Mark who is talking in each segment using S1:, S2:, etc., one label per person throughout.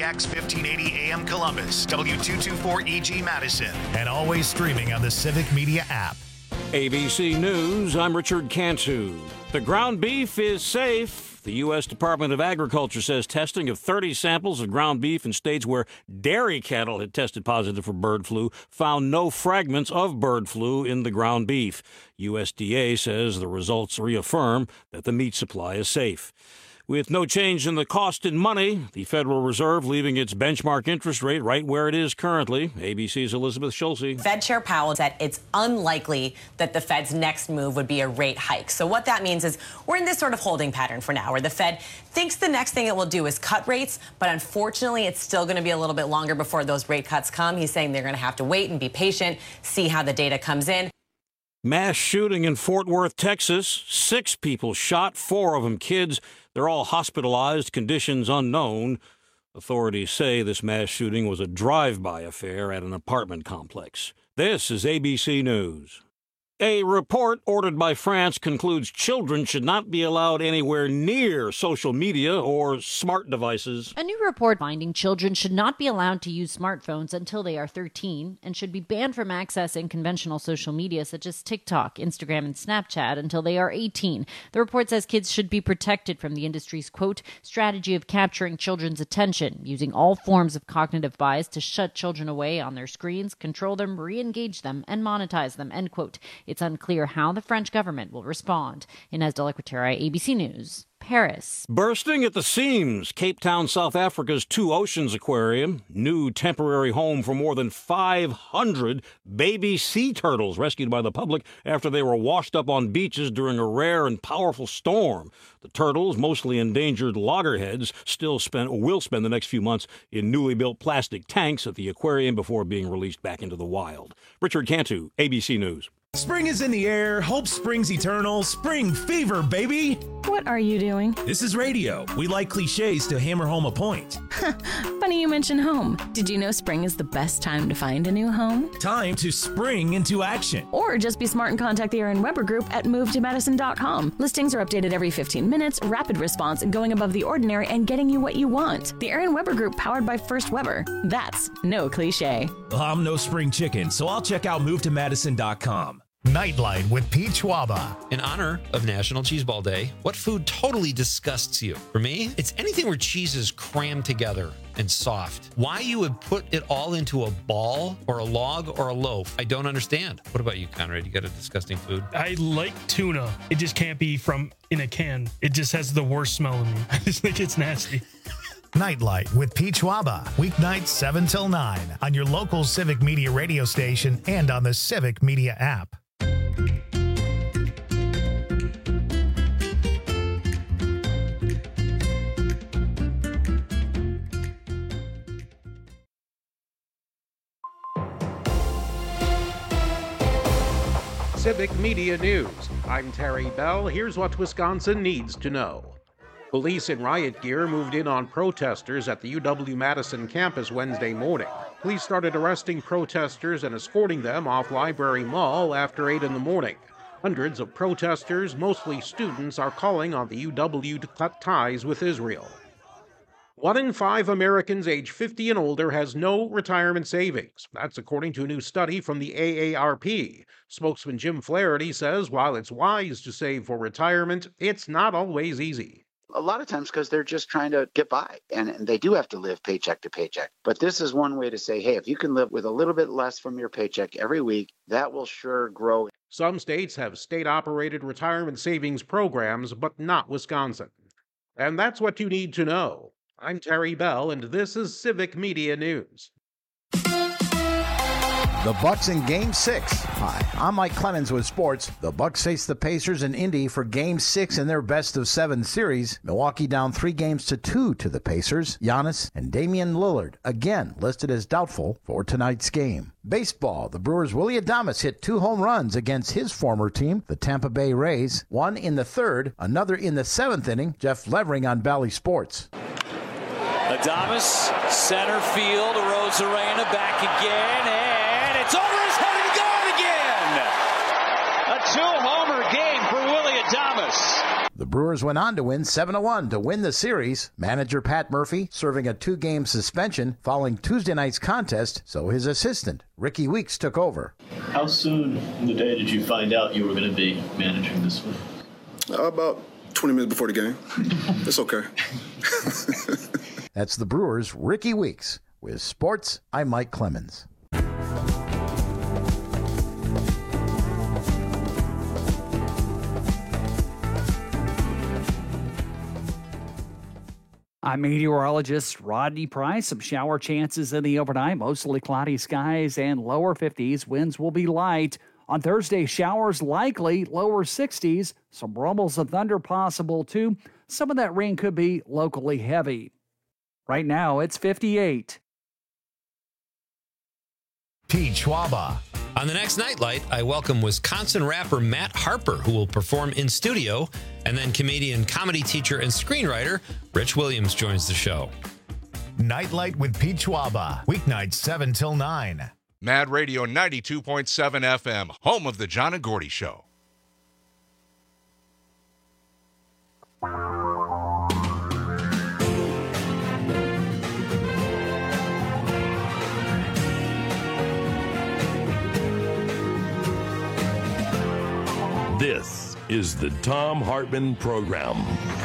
S1: KTAX 1580 AM Columbus, W224EG Madison, and always streaming on the Civic Media app.
S2: ABC News, I'm Richard Cantu. The ground beef is safe. The U.S. Department of Agriculture says testing of 30 samples of ground beef in states where dairy cattle had tested positive for bird flu found no fragments of bird flu in the ground beef. USDA says the results reaffirm that the meat supply is safe. With no change in the cost in money, the Federal Reserve leaving its benchmark interest rate right where it is currently. ABC's Elizabeth Schulze.
S3: Fed Chair Powell said it's unlikely that the Fed's next move would be a rate hike. So what that means is we're in this sort of holding pattern for now, where the Fed thinks the next thing it will do is cut rates, but unfortunately it's still going to be a little bit longer before those rate cuts come. He's saying they're going to have to wait and be patient, see how the data comes in.
S2: Mass shooting in Fort Worth, Texas. 6 people shot, 4 of them kids. They're all hospitalized, conditions unknown. Authorities say this mass shooting was a drive-by affair at an apartment complex. This is ABC News. A report ordered by France concludes children should not be allowed anywhere near social media or smart devices.
S4: A new report finding children should not be allowed to use smartphones until they are 13 and should be banned from accessing conventional social media such as TikTok, Instagram, and Snapchat until they are 18. The report says kids should be protected from the industry's, quote, strategy of capturing children's attention, using all forms of cognitive bias to shut children away on their screens, control them, re-engage them, and monetize them, end quote. It's unclear how the French government will respond. Inez Delaquatera, ABC News, Paris.
S2: Bursting at the seams, Cape Town, South Africa's Two Oceans Aquarium, new temporary home for more than 500 baby sea turtles rescued by the public after they were washed up on beaches during a rare and powerful storm. The turtles, mostly endangered loggerheads, will spend the next few months in newly built plastic tanks at the aquarium before being released back into the wild. Richard Cantu, ABC News.
S5: Spring is in the air. Hope springs eternal. Spring fever, baby.
S6: What are you doing?
S5: This is radio. We like cliches to hammer home a point.
S6: Funny you mention home. Did you know spring is the best time to find a new home?
S5: Time to spring into action.
S6: Or just be smart and contact the Aaron Weber Group at movetomadison.com. Listings are updated every 15 minutes, rapid response, and going above the ordinary and getting you what you want. The Aaron Weber Group, powered by First Weber. That's no cliche.
S5: Well, I'm no spring chicken, so I'll check out movetomadison.com.
S1: Nightlight with Pete Schwaba.
S7: In honor of National Cheese Ball Day, what food totally disgusts you? For me, it's anything where cheese is crammed together and soft. Why you would put it all into a ball or a log or a loaf, I don't understand. What about you, Conrad? You got a disgusting food?
S8: I like tuna. It just can't be from in a can. It just has the worst smell in me. I just think it's nasty.
S1: Nightlight with Pete Schwaba. Weeknights 7 till 9 on your local Civic Media radio station and on the Civic Media app.
S9: Civic Media News. I'm Terry Bell. Here's what Wisconsin needs to know. Police in riot gear moved in on protesters at the UW-Madison campus Wednesday morning. Police started arresting protesters and escorting them off Library Mall after 8 in the morning. Hundreds of protesters, mostly students, are calling on the UW to cut ties with Israel. 1 in 5 Americans age 50 and older has no retirement savings. That's according to a new study from the AARP. Spokesman Jim Flaherty says while it's wise to save for retirement, it's not always easy.
S10: A lot of times because they're just trying to get by, and they do have to live paycheck to paycheck. But this is one way to say, hey, if you can live with a little bit less from your paycheck every week, that will sure grow.
S9: Some states have state-operated retirement savings programs, but not Wisconsin. And that's what you need to know. I'm Terry Bell, and this is Civic Media News.
S11: The Bucks in Game 6. Hi, I'm Mike Clemens with sports. The Bucks face the Pacers in Indy for Game 6 in their best-of-7 series. Milwaukee down 3-2 to the Pacers. Giannis and Damian Lillard again listed as doubtful for tonight's game. Baseball. The Brewers' Willy Adames hit 2 home runs against his former team, the Tampa Bay Rays. One in the 3rd, another in the 7th inning. Jeff Levering on Bally Sports.
S12: Adames, center field, Arozarena back again, and it's over his head and gone again! A 2-homer game for Willy Adames.
S11: The Brewers went on to win 7-1 to win the series. Manager Pat Murphy serving a 2-game suspension following Tuesday night's contest, so his assistant, Ricky Weeks, took over.
S13: How soon in the day did you find out you were going to be managing this one?
S14: About 20 minutes before the game. It's okay.
S11: That's the Brewers' Ricky Weeks. With sports, I'm Mike Clemens.
S15: I'm meteorologist Rodney Price. Some shower chances in the overnight, mostly cloudy skies and lower 50s. Winds will be light. On Thursday, showers likely, lower 60s. Some rumbles of thunder possible too. Some of that rain could be locally heavy. Right now, it's 58.
S1: Pete Schwaba.
S7: On the next Nightlight, I welcome Wisconsin rapper Matt Harper, who will perform in studio, and then comedian, comedy teacher, and screenwriter Rich Williams joins the show.
S1: Nightlight with Pete Schwaba, weeknights 7 till 9.
S16: Mad Radio 92.7 FM, home of the John and Gordy Show.
S17: This is the Thom Hartmann Program.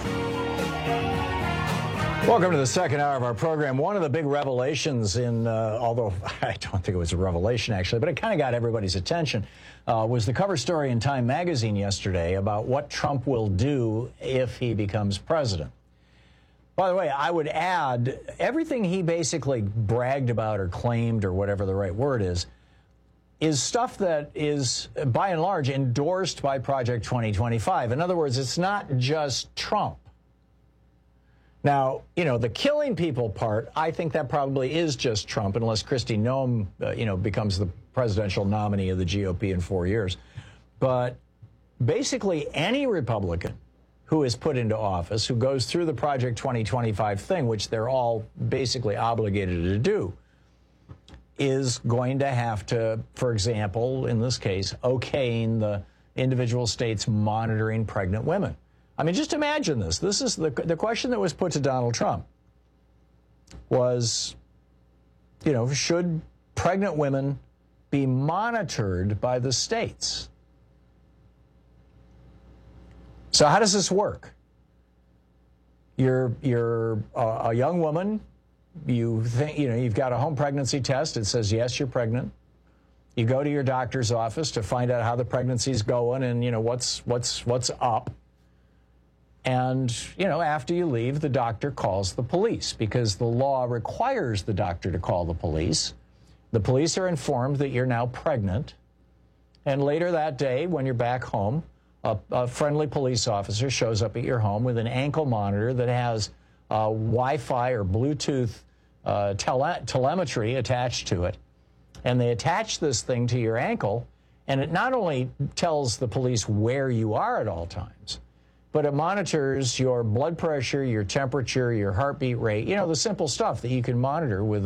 S18: Welcome to the second hour of our program. One of the big revelations although I don't think it was a revelation actually, but it kind of got everybody's attention, was the cover story in Time magazine yesterday about what Trump will do if he becomes president. By the way, I would add, everything he basically bragged about or claimed or whatever the right word is stuff that is, by and large, endorsed by Project 2025. In other words, it's not just Trump. Now, the killing people part, I think that probably is just Trump, unless Kristi Noem, becomes the presidential nominee of the GOP in 4 years. But basically, any Republican who is put into office, who goes through the Project 2025 thing, which they're all basically obligated to do, is going to have to, for example, in this case, okaying the individual states monitoring pregnant women. I mean, just imagine this. This is the question that was put to Donald Trump was, should pregnant women be monitored by the states? So how does this work? You're a young woman. You think, you've got a home pregnancy test. It says, yes, you're pregnant. You go to your doctor's office to find out how the pregnancy's going and, what's up. And, after you leave, the doctor calls the police because the law requires the doctor to call the police. The police are informed that you're now pregnant. And later that day, when you're back home, a friendly police officer shows up at your home with an ankle monitor that has Wi-Fi or Bluetooth telemetry attached to it. And they attach this thing to your ankle, and it not only tells the police where you are at all times, but it monitors your blood pressure, your temperature, your heartbeat rate, the simple stuff that you can monitor with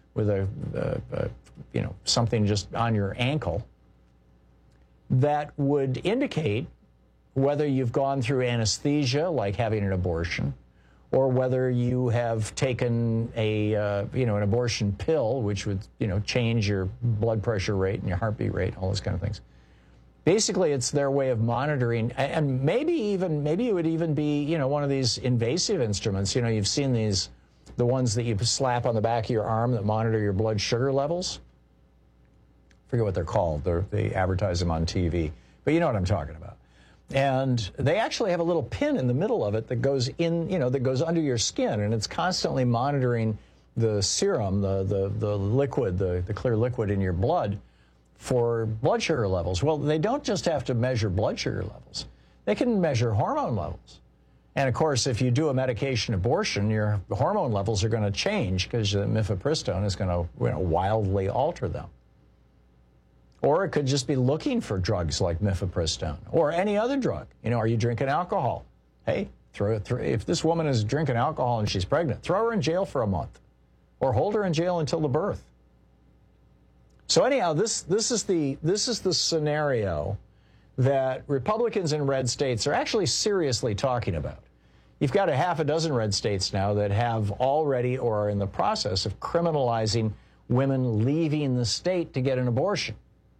S18: something just on your ankle that would indicate whether you've gone through anesthesia, like having an abortion, or whether you have taken an abortion pill, which would, change your blood pressure rate and your heartbeat rate, all those kind of things. Basically, it's their way of monitoring, and maybe it would even be, one of these invasive instruments. You've seen the ones that you slap on the back of your arm that monitor your blood sugar levels. I forget what they're called. They advertise them on TV, but you know what I'm talking about. And they actually have a little pin in the middle of it that goes in, that goes under your skin, and it's constantly monitoring the serum, the liquid, the clear liquid in your blood for blood sugar levels. Well, they don't just have to measure blood sugar levels. They can measure hormone levels. And of course, if you do a medication abortion, your hormone levels are going to change because the mifepristone is going to wildly alter them. Or it could just be looking for drugs like mifepristone or any other drug. Are you drinking alcohol? Hey, if this woman is drinking alcohol and she's pregnant, throw her in jail for a month or hold her in jail until the birth. So anyhow, this is the scenario that Republicans in red states are actually seriously talking about. You've got a half a dozen red states now that have already or are in the process of criminalizing women leaving the state to get an abortion.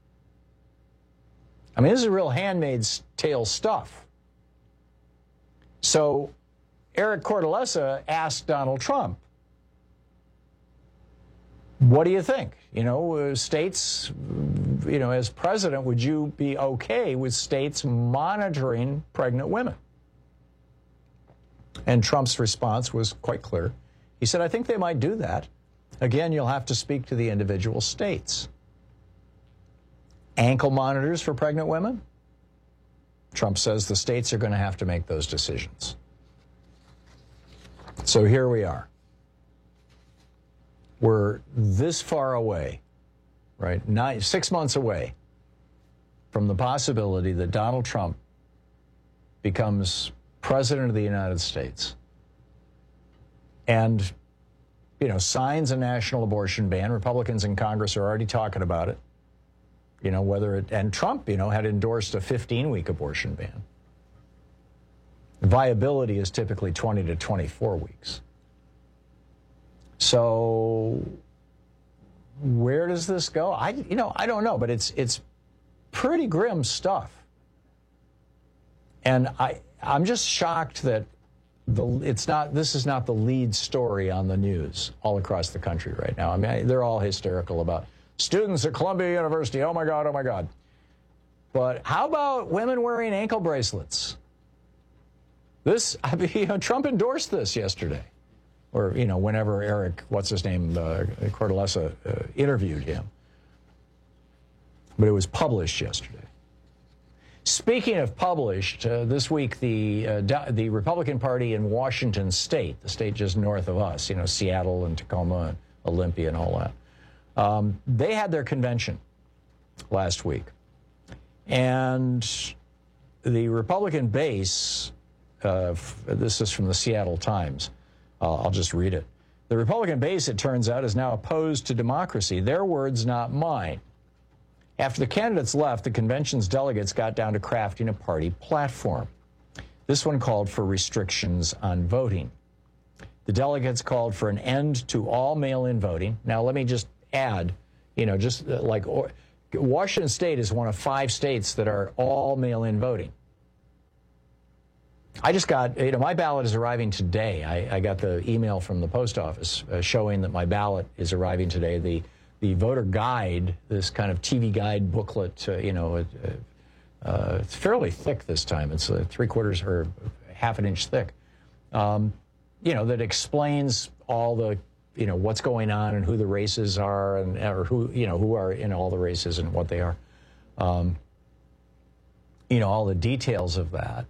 S18: I mean, this is real Handmaid's Tale stuff. So Eric Cortellessa asked Donald Trump, what do you think? You know, states, you know, as president, would you be okay with states monitoring pregnant women? And Trump's response was quite clear. He said, I think they might do that. Again, you'll have to speak to the individual states. Ankle monitors for pregnant women? Trump says the states are going to have to make those decisions. So here we are. We're this far away, right? 6 months away from the possibility that Donald Trump becomes president of the United States and, you know, signs a national abortion ban. Republicans in Congress are already talking about it. You know, whether it, and Trump, you know, had endorsed a 15-week abortion ban. Viability is typically 20 to 24 weeks. So where does this go? I don't know, but it's pretty grim stuff. And I'm just shocked that this is not the lead story on the news all across the country right now. I mean, they're all hysterical about students at Columbia University. Oh my God, oh my God. But how about women wearing ankle bracelets? Trump endorsed this yesterday. Or, you know, whenever Eric, Cortellessa interviewed him. But it was published yesterday. Speaking of published, this week the Republican Party in Washington State, the state just north of us, you know, Seattle and Tacoma and Olympia and all that, they had their convention last week. And the Republican base, this is from the Seattle Times, I'll just read it. The Republican base, it turns out, is now opposed to democracy. Their words, not mine. After the candidates left, the convention's delegates got down to crafting a party platform. This one called for restrictions on voting. The delegates called for an end to all mail-in voting. Now, let me just add, you know, just like Washington State is one of 5 states that are all mail-in voting. I just got, you know, my ballot is arriving today. I got the email from the post office showing that my ballot is arriving today. The voter guide, this kind of TV guide booklet, you know, it's fairly thick this time. It's 3/4 or half an inch thick, you know, that explains all the, you know, what's going on and who the races are or who, you know, who are in all the races and what they are. You know, all the details of that.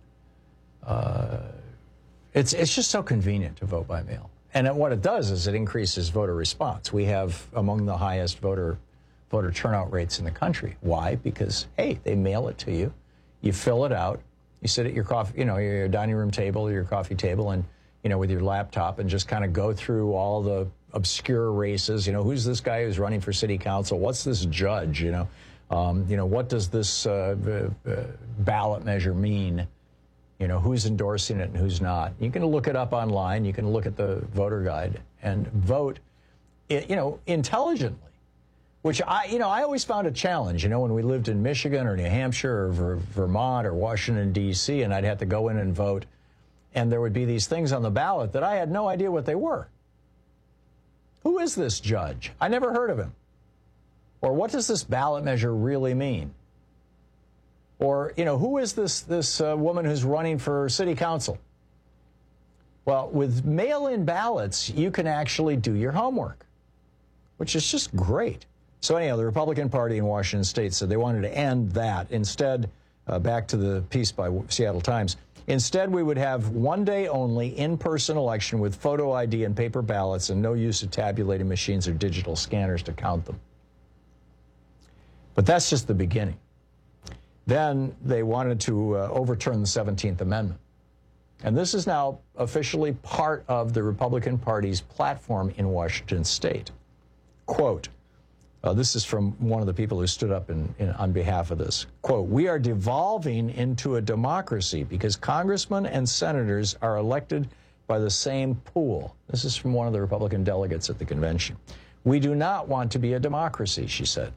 S18: It's just so convenient to vote by mail. And what it does is it increases voter response. We have among the highest voter turnout rates in the country. Why? Because, hey, they mail it to you. You fill it out. You sit at your your dining room table or your coffee table and, you know, with your laptop and just kind of go through all the obscure races. You know, who's this guy who's running for city council? What's this judge? You know, what does this ballot measure mean? You know, who's endorsing it and who's not. You can look it up online. You can look at the voter guide and vote, you know, intelligently, which I always found a challenge, you know, when we lived in Michigan or New Hampshire or Vermont or Washington, D.C., and I'd have to go in and vote, and there would be these things on the ballot that I had no idea what they were. Who is this judge? I never heard of him. Or what does this ballot measure really mean? Or, you know, who is this woman who's running for city council? Well, with mail-in ballots, you can actually do your homework, which is just great. So anyhow, the Republican Party in Washington State said they wanted to end that. Instead, back to the piece by Seattle Times, instead we would have one day only in-person election with photo ID and paper ballots and no use of tabulating machines or digital scanners to count them. But that's just the beginning. Then they wanted to overturn the 17th Amendment. And this is now officially part of the Republican Party's platform in Washington State. Quote, This is from one of the people who stood up on behalf of this. Quote, "We are devolving into a democracy because congressmen and senators are elected by the same pool." This is from one of the Republican delegates at the convention. "We do not want to be a democracy," she said.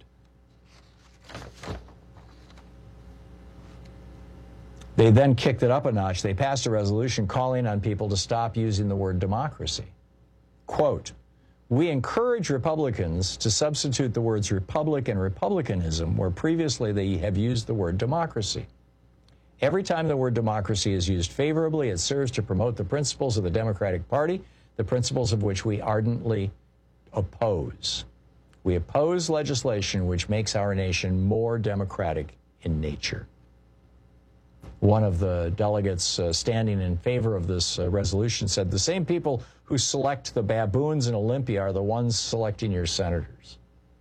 S18: They then kicked it up a notch. They passed a resolution calling on people to stop using the word democracy. Quote, "We encourage Republicans to substitute the words republic and republicanism where previously they have used the word democracy. Every time the word democracy is used favorably, it serves to promote the principles of the Democratic Party, the principles of which we ardently oppose. We oppose legislation which makes our nation more democratic in nature." One of the delegates standing in favor of this resolution said, "The same people who select the baboons in Olympia are the ones selecting your senators."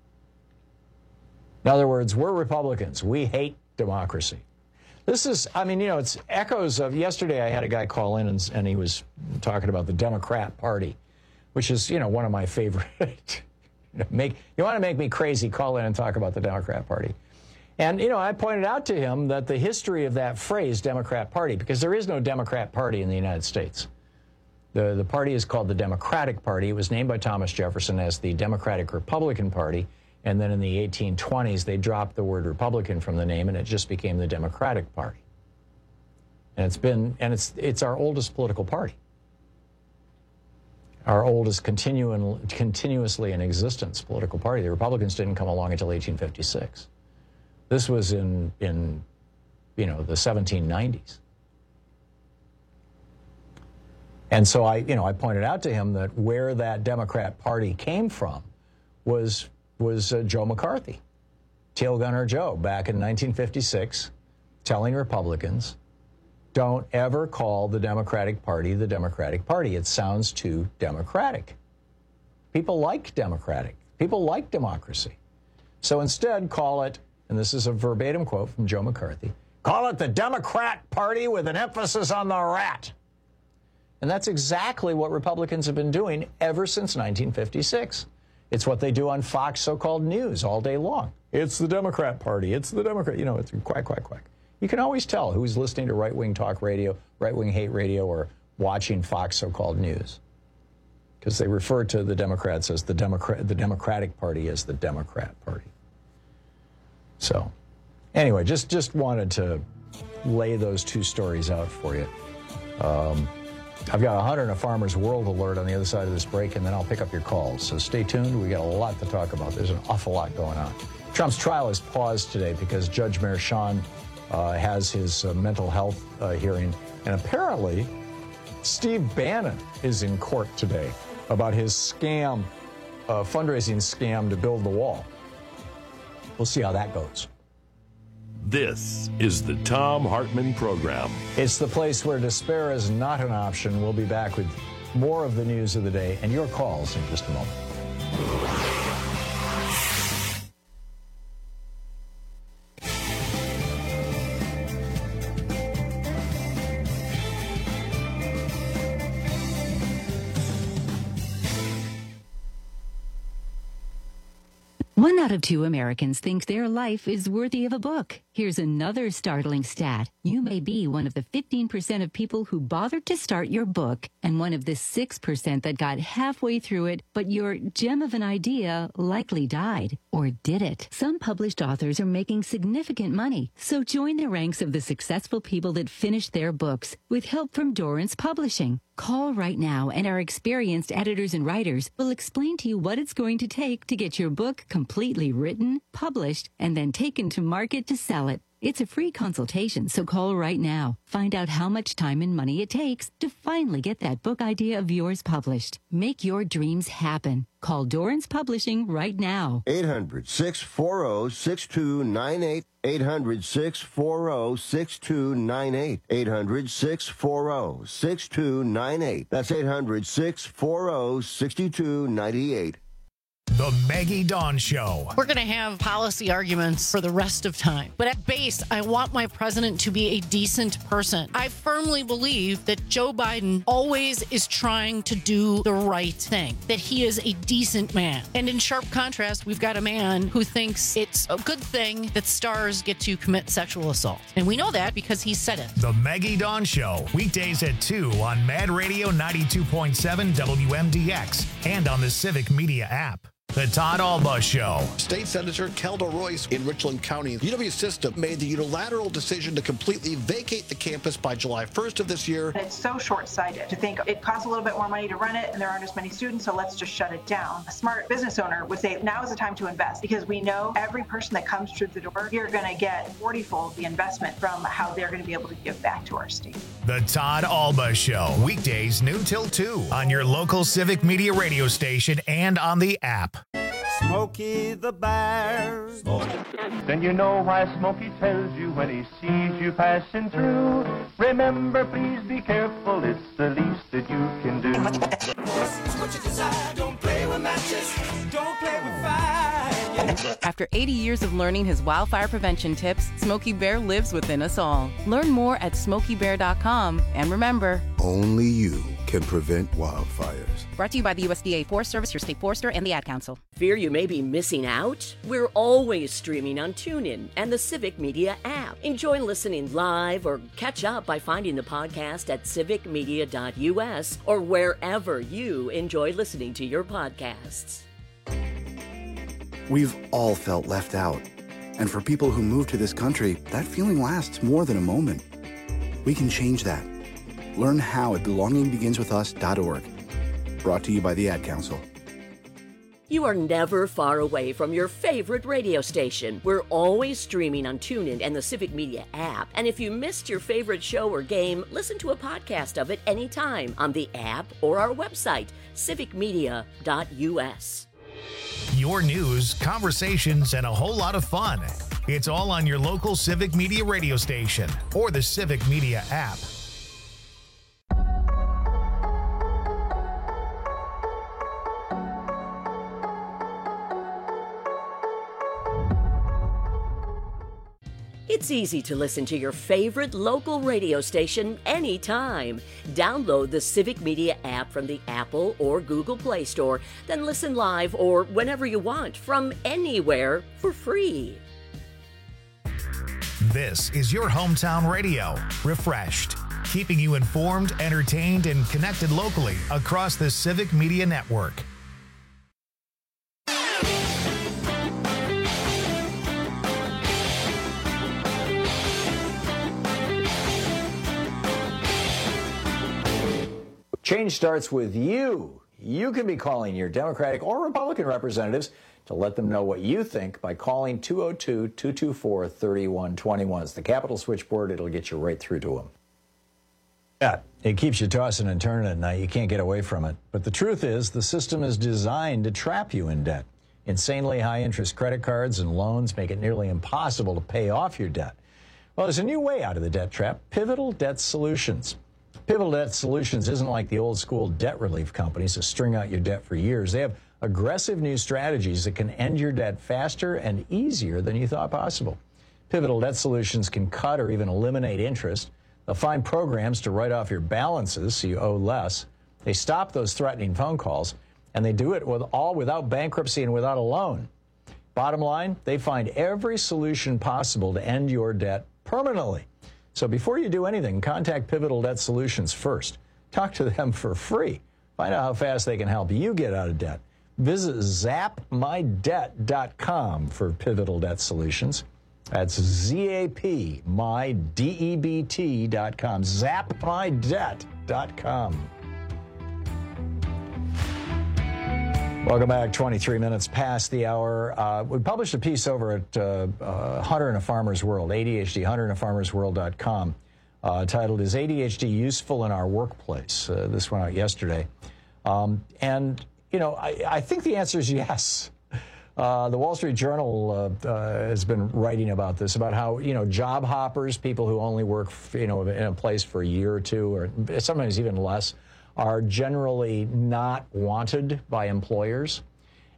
S18: In other words, we're Republicans. We hate democracy. This is, I mean, you know, it's echoes of yesterday. I had a guy call in and he was talking about the Democrat Party, which is, you know, one of my favorite. You want to make me crazy, call in and talk about the Democrat Party. And, you know, I pointed out to him that the history of that phrase, Democrat Party, because there is no Democrat Party in the United States. The party is called the Democratic Party. It was named by Thomas Jefferson as the Democratic Republican Party. And then in the 1820s, they dropped the word Republican from the name, and it just became the Democratic Party. And it's our oldest political party. Our oldest continuously in existence political party. The Republicans didn't come along until 1856. This was in you know, the 1790s. And so I pointed out to him that where that Democrat Party came from was Joe McCarthy, Tail Gunner Joe, back in 1956, telling Republicans, don't ever call the Democratic Party the Democratic Party. It sounds too democratic. People like democratic. People like democracy. So instead, call it, and this is a verbatim quote from Joe McCarthy, call it the Democrat Party with an emphasis on the rat. And that's exactly what Republicans have been doing ever since 1956. It's what they do on Fox so-called news all day long. It's the Democrat Party. It's the Democrat. You know, it's quack, quack, quack. You can always tell who's listening to right-wing talk radio, right-wing hate radio, or watching Fox so-called news. Because they refer to the Democrats as the Democratic Party as the Democrat Party. So, anyway, just wanted to lay those two stories out for you. I've got a Hunter and a Farmer's World alert on the other side of this break, and then I'll pick up your calls. So stay tuned. We got a lot to talk about. There's an awful lot going on. Trump's trial is paused today because Judge Merchan has his mental health hearing. And apparently, Steve Bannon is in court today about his scam, fundraising scam to build the wall. We'll see how that goes.
S17: This is the Thom Hartmann Program.
S18: It's the place where despair is not an option. We'll be back with more of the news of the day and your calls in just a moment.
S19: One out of two Americans think their life is worthy of a book. Here's another startling stat. You may be one of the 15% of people who bothered to start your book and one of the 6% that got halfway through it, but your gem of an idea likely died. Or did it? Some published authors are making significant money, so join the ranks of the successful people that finished their books with help from Dorrance Publishing. Call right now and our experienced editors and writers will explain to you what it's going to take to get your book completely written, published, and then taken to market to sell it. It's a free consultation, so call right now. Find out how much time and money it takes to finally get that book idea of yours published. Make your dreams happen. Call Dorrance Publishing right now.
S20: 800-640-6298. 800-640-6298. 800-640-6298. That's 800-640-6298.
S1: The Maggie Dawn Show.
S21: We're going to have policy arguments for the rest of time. But at base, I want my president to be a decent person. I firmly believe that Joe Biden always is trying to do the right thing, that he is a decent man. And in sharp contrast, we've got a man who thinks it's a good thing that stars get to commit sexual assault. And we know that because he said it.
S1: The Maggie Dawn Show, weekdays at 2 on Mad Radio 92.7 WMDX and on the Civic Media app. The Todd Alba Show.
S22: State Senator Kelda Royce in Richland County. UW System made the unilateral decision to completely vacate the campus by July 1st of this year.
S23: It's so short-sighted to think it costs a little bit more money to run it and there aren't as many students, so let's just shut it down. A smart business owner would say now is the time to invest because we know every person that comes through the door, you're going to get 40-fold the investment from how they're going to be able to give back to our state.
S1: The Todd Alba Show, weekdays noon till 2 on your local Civic Media radio station and on the app.
S24: Smokey the Bear. Then you know why Smokey tells you when he sees you passing through. Remember, please be careful, it's the least that you can do. What you desire, don't play with matches, don't play with fire.
S25: After 80 years of learning his wildfire prevention tips, Smokey Bear lives within us all. Learn more at SmokeyBear.com. And remember,
S20: only you can prevent wildfires.
S25: Brought to you by the USDA Forest Service, your state forester, and the Ad Council.
S26: Fear you may be missing out? We're always streaming on TuneIn and the Civic Media app. Enjoy listening live or catch up by finding the podcast at civicmedia.us or wherever you enjoy listening to your podcasts.
S27: We've all felt left out. And for people who move to this country, that feeling lasts more than a moment. We can change that. Learn how at belongingbeginswithus.org. Brought to you by the Ad Council.
S26: You are never far away from your favorite radio station. We're always streaming on TuneIn and the Civic Media app. And if you missed your favorite show or game, listen to a podcast of it anytime on the app or our website, civicmedia.us.
S1: Your news, conversations, and a whole lot of fun. It's all on your local Civic Media radio station or the Civic Media app.
S26: It's easy to listen to your favorite local radio station anytime. Download the Civic Media app from the Apple or Google Play Store, then listen live or whenever you want from anywhere for free.
S1: This is your hometown radio, refreshed, keeping you informed, entertained, and connected locally across the Civic Media network.
S18: Change starts with you. You can be calling your Democratic or Republican representatives to let them know what you think by calling 202-224-3121. It's the Capitol switchboard. It'll get you right through to them. Yeah, it keeps you tossing and turning at night. You can't get away from it. But the truth is, the system is designed to trap you in debt. Insanely high-interest credit cards and loans make it nearly impossible to pay off your debt. Well, there's a new way out of the debt trap, Pivotal Debt Solutions. Pivotal Debt Solutions isn't like the old-school debt relief companies that string out your debt for years. They have aggressive new strategies that can end your debt faster and easier than you thought possible. Pivotal Debt Solutions can cut or even eliminate interest. They'll find programs to write off your balances so you owe less. They stop those threatening phone calls, and they do it all without bankruptcy and without a loan. Bottom line, they find every solution possible to end your debt permanently. So before you do anything, contact Pivotal Debt Solutions first. Talk to them for free. Find out how fast they can help you get out of debt. Visit zapmydebt.com for Pivotal Debt Solutions. That's zapmydebt.com. Zapmydebt.com. Welcome back. 23 minutes past the hour. We published a piece over at Hunter and a Farmer's World, ADHD, hunterandfarmersworld.com, titled, Is ADHD Useful in Our Workplace? This went out yesterday. And, you know, I think the answer is yes. The Wall Street Journal has been writing about this, about how, you know, job hoppers, people who only work, in a place for a year or two, or sometimes even less, are generally not wanted by employers.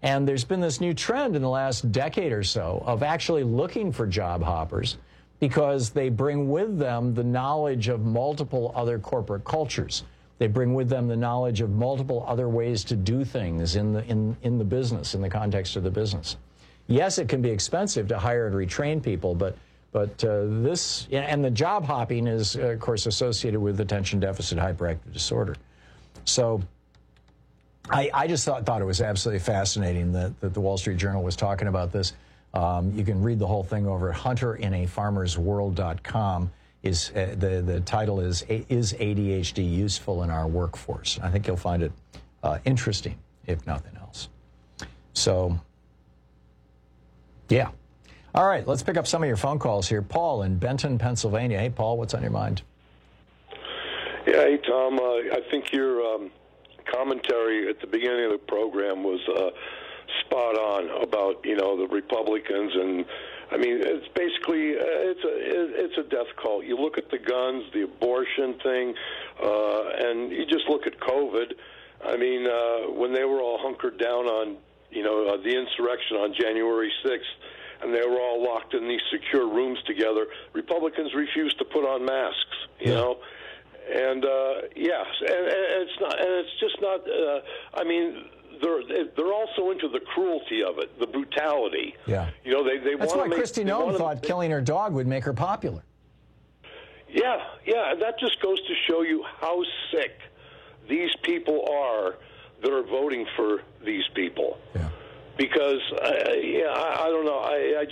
S18: And there's been this new trend in the last decade or so of actually looking for job hoppers because they bring with them the knowledge of multiple other corporate cultures. They bring with them the knowledge of multiple other ways to do things in the business, in the context of the business. Yes, it can be expensive to hire and retrain people, but this, and the job hopping is, of course, associated with attention deficit hyperactive disorder. So I just thought it was absolutely fascinating that the Wall Street Journal was talking about this. You can read the whole thing over at hunterinAfarmersworld.com. The title is ADHD Useful in Our Workforce? I think you'll find it interesting, if nothing else. So, yeah. All right, let's pick up some of your phone calls here. Paul in Benton, Pennsylvania. Hey, Paul, what's on your mind?
S2: Yeah, hey, Tom. I think your commentary at the beginning of the program was spot on about, the Republicans. And, I mean, it's basically, it's a death cult. You look at the guns, the abortion thing, and you just look at COVID. I mean, when they were all hunkered down on, the insurrection on January 6th, and they were all locked in these secure rooms together, Republicans refused to put on masks, you know. And yes, and it's not, and it's just not. I mean, they're also into the cruelty of it, the brutality.
S18: Yeah,
S2: they.
S18: That's why Kristi Noem thought killing her dog would make her popular.
S2: Yeah, and that just goes to show you how sick these people are that are voting for these people. Yeah. Because I don't know.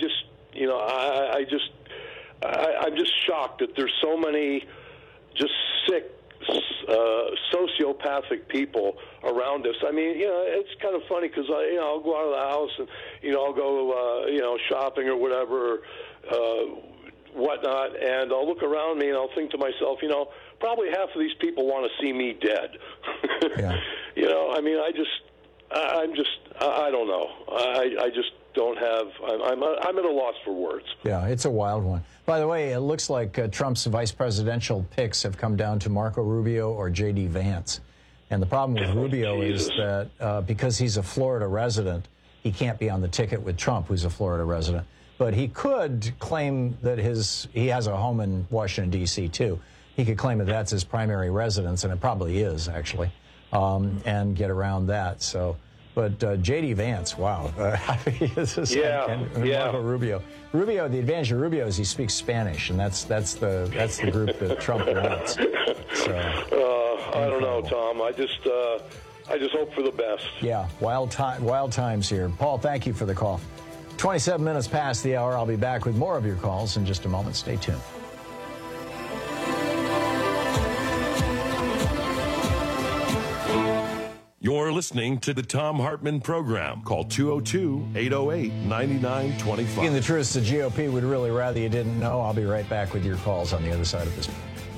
S2: I'm just shocked that there's so many just sick, sociopathic people around us. I mean, it's kind of funny because I'll go out of the house and I'll go shopping or whatever, whatnot, and I'll look around me and I'll think to myself, probably half of these people want to see me dead. Yeah. I mean, I don't know. I just don't have. I'm at a loss for words.
S18: Yeah, it's a wild one. By the way, it looks like Trump's vice presidential picks have come down to Marco Rubio or J.D. Vance. And the problem with Rubio is that because he's a Florida resident, he can't be on the ticket with Trump, who's a Florida resident. But he could claim that he has a home in Washington, D.C., too. He could claim that that's his primary residence, and it probably is, actually, and get around that. So. But J.D. Vance, wow. Marco Rubio. Rubio, the advantage of Rubio is he speaks Spanish, and that's the group that Trump wants. So,
S2: I don't know, Tom. I just hope for the best.
S18: Yeah, wild times here. Paul, thank you for the call. 27 minutes past the hour. I'll be back with more of your calls in just a moment. Stay tuned.
S17: You're listening to the Thom Hartmann Program. Call 202-808-9925.
S18: In the truest, the GOP would really rather you didn't know. I'll be right back with your calls on the other side of this.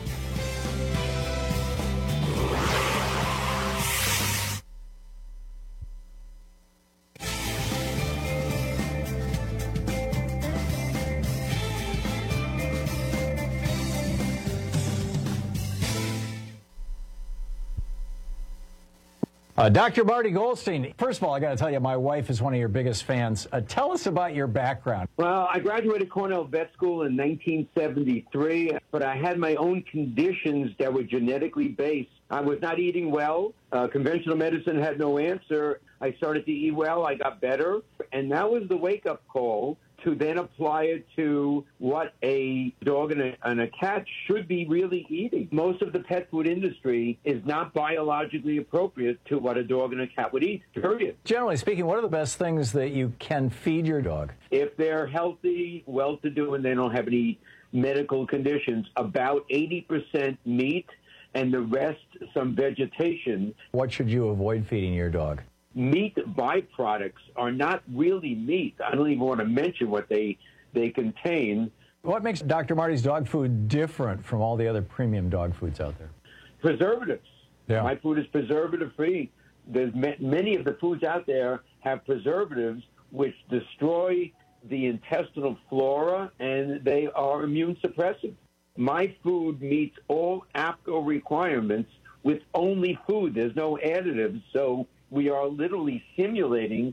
S18: Dr. Marty Goldstein, first of all, I got to tell you, my wife is one of your biggest fans. Tell us about your background.
S3: Well, I graduated Cornell Vet School in 1973, but I had my own conditions that were genetically based. I was not eating well. Conventional medicine had no answer. I started to eat well. I got better. And that was the wake-up call to then apply it to what a dog and a cat should be really eating. Most of the pet food industry is not biologically appropriate to what a dog and a cat would eat, period.
S18: Generally speaking, what are the best things that you can feed your dog?
S3: If they're healthy, well-to-do, and they don't have any medical conditions, about 80% meat and the rest some vegetation.
S18: What should you avoid feeding your dog?
S3: Meat byproducts are not really meat. I don't even want to mention what they contain.
S18: What makes Dr. Marty's dog food different from all the other premium dog foods out there?
S3: Preservatives.
S18: Yeah.
S3: My food is preservative-free. There's many of the foods out there have preservatives which destroy the intestinal flora, and they are immune suppressive. My food meets all APCO requirements with only food. There's no additives, so we are literally simulating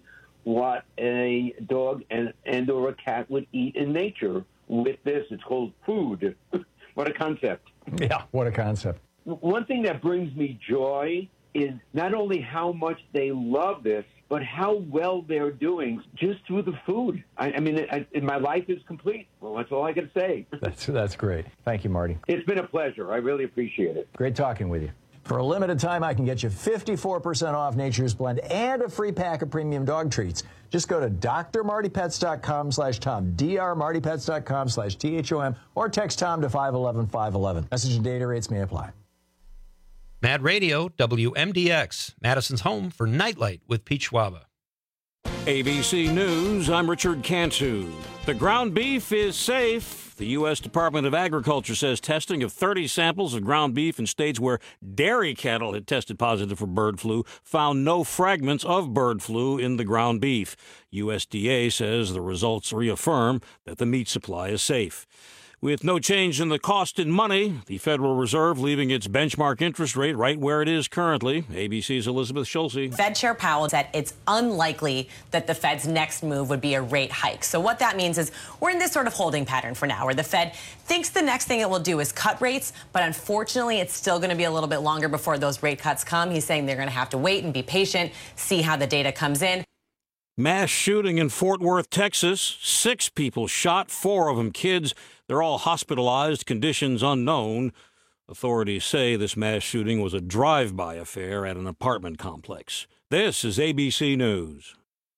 S3: what a dog and or a cat would eat in nature with this. It's called food. What a concept.
S18: Yeah, what a concept.
S3: One thing that brings me joy is not only how much they love this, but how well they're doing just through the food. I mean, my life is complete. Well, that's all I can say.
S18: That's great. Thank you, Marty.
S3: It's been a pleasure. I really appreciate it.
S18: Great talking with you. For a limited time, I can get you 54% off Nature's Blend and a free pack of premium dog treats. Just go to drmartypets.com/Tom, drmartypets.com/THOM, or text Tom to 511-511. Message and data rates may apply.
S7: Mad Radio, WMDX, Madison's home for Nightlight with Pete Schwaba.
S4: ABC News, I'm Richard Cantu. The ground beef is safe. The U.S. Department of Agriculture says testing of 30 samples of ground beef in states where dairy cattle had tested positive for bird flu found no fragments of bird flu in the ground beef. USDA says the results reaffirm that the meat supply is safe. With no change in the cost in money, the Federal Reserve leaving its benchmark interest rate right where it is currently. ABC's Elizabeth Schulze.
S5: Fed Chair Powell said it's unlikely that the Fed's next move would be a rate hike. So what that means is we're in this sort of holding pattern for now, where the Fed thinks the next thing it will do is cut rates, but unfortunately it's still going to be a little bit longer before those rate cuts come. He's saying they're going to have to wait and be patient, see how the data comes in.
S4: Mass shooting in Fort Worth, Texas. 6 people shot, 4 of them kids. They're all hospitalized, conditions unknown. Authorities say this mass shooting was a drive-by affair at an apartment complex. This is ABC News.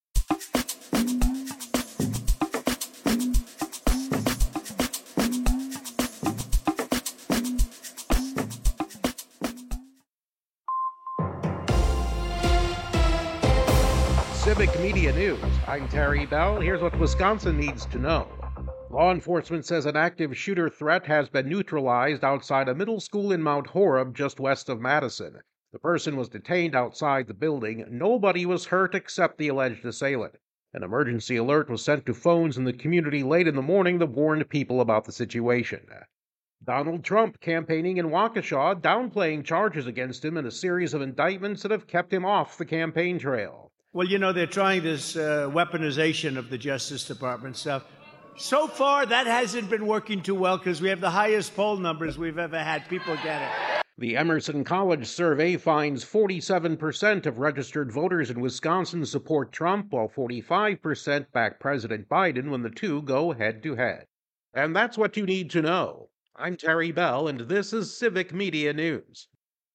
S6: Civic Media News. I'm Terry Bell. Here's what Wisconsin needs to know. Law enforcement says an active shooter threat has been neutralized outside a middle school in Mount Horeb, just west of Madison. The person was detained outside the building. Nobody was hurt except the alleged assailant. An emergency alert was sent to phones in the community late in the morning that warned people about the situation. Donald Trump campaigning in Waukesha, downplaying charges against him in a series of indictments that have kept him off the campaign trail.
S8: Well, you know, they're trying this weaponization of the Justice Department stuff. So far, that hasn't been working too well because we have the highest poll numbers we've ever had. People get it.
S6: The Emerson College survey finds 47% of registered voters in Wisconsin support Trump, while 45% back President Biden when the two go head-to-head. And that's what you need to know. I'm Terry Bell, and this is Civic Media News.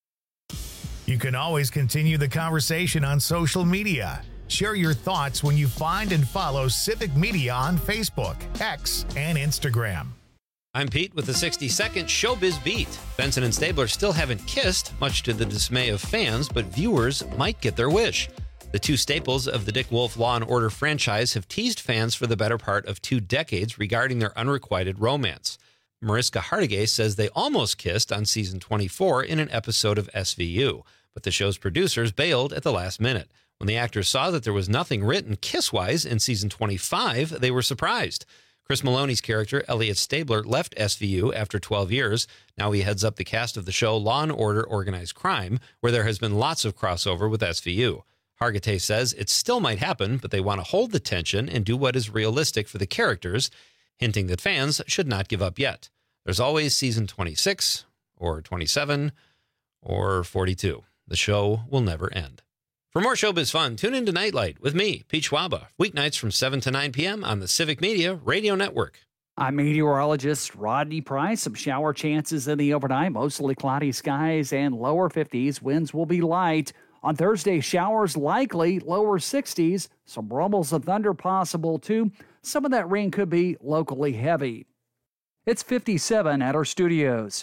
S1: You can always continue the conversation on social media. Share your thoughts when you find and follow Civic Media on Facebook, X, and Instagram.
S7: I'm Pete with the 60-second Showbiz Beat. Benson and Stabler still haven't kissed, much to the dismay of fans, but viewers might get their wish. The two staples of the Dick Wolf Law & Order franchise have teased fans for the better part of 2 decades regarding their unrequited romance. Mariska Hargitay says they almost kissed on season 24 in an episode of SVU, but the show's producers bailed at the last minute. When the actors saw that there was nothing written kiss-wise in season 25, they were surprised. Chris Maloney's character, Elliot Stabler, left SVU after 12 years. Now he heads up the cast of the show Law & Order Organized Crime, where there has been lots of crossover with SVU. Hargitay says it still might happen, but they want to hold the tension and do what is realistic for the characters, hinting that fans should not give up yet. There's always season 26, or 27, or 42. The show will never end. For more showbiz fun, tune in to Nightlight with me, Pete Schwaba, weeknights from 7 to 9 p.m. on the Civic Media Radio Network.
S15: I'm meteorologist Rodney Price. Some shower chances in the overnight, mostly cloudy skies and lower 50s. Winds will be light. On Thursday, showers likely, lower 60s. Some rumbles of thunder possible too. Some of that rain could be locally heavy. It's 57 at our studios.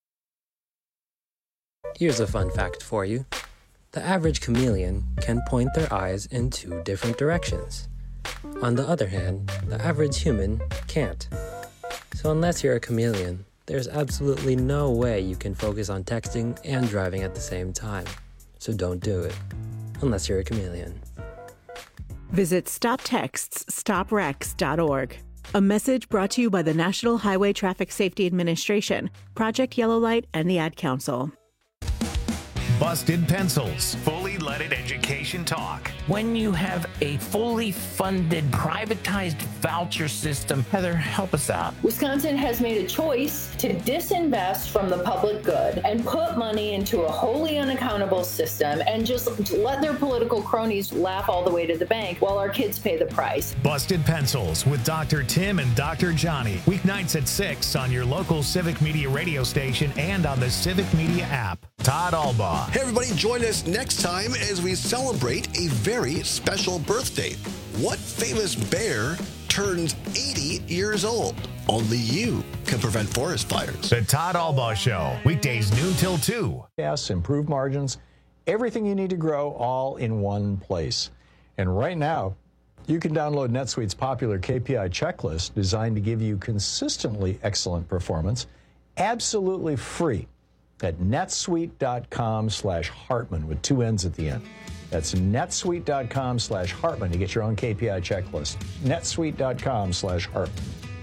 S9: Here's a fun fact for you. The average chameleon can point their eyes in 2 different directions. On the other hand, the average human can't. So unless you're a chameleon, there's absolutely no way you can focus on texting and driving at the same time. So don't do it, unless you're a chameleon.
S10: Visit StopTextsStopWrecks.org. A message brought to you by the National Highway Traffic Safety Administration, Project Yellow Light, and the Ad Council.
S1: Busted pencils, fully Let It Education Talk.
S11: When you have a fully funded, privatized voucher system, Heather, help us out.
S12: Wisconsin has made a choice to disinvest from the public good and put money into a wholly unaccountable system and just let their political cronies laugh all the way to the bank while our kids pay the price.
S1: Busted Pencils with Dr. Tim and Dr. Johnny. Weeknights at 6 on your local Civic Media radio station and on the Civic Media app. Todd Albaugh.
S22: Hey, everybody, join us next time as we celebrate a very special birthday. What famous bear turns 80 years old? Only you can prevent forest fires.
S1: The Todd Albaugh Show, weekdays noon till 2.
S18: Yes, improved margins, everything you need to grow all in one place. And right now, you can download NetSuite's popular KPI checklist designed to give you consistently excellent performance, absolutely free at netsuite.com/Hartman with 2 N's at the end. That's netsuite.com/Hartman to get your own KPI checklist. netsuite.com/Hartman.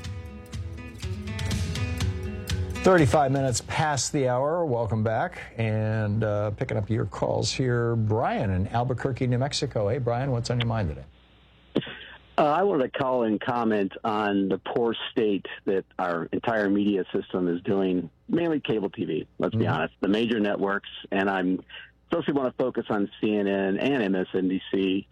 S18: 35 minutes past the hour. Welcome back. And picking up your calls here, Brian in Albuquerque, New Mexico. Hey, Brian, what's on your mind today?
S13: I wanted to call and comment on the poor state that our entire media system is doing, mainly cable TV, let's be honest, the major networks, and I'm especially want to focus on CNN and MSNBC,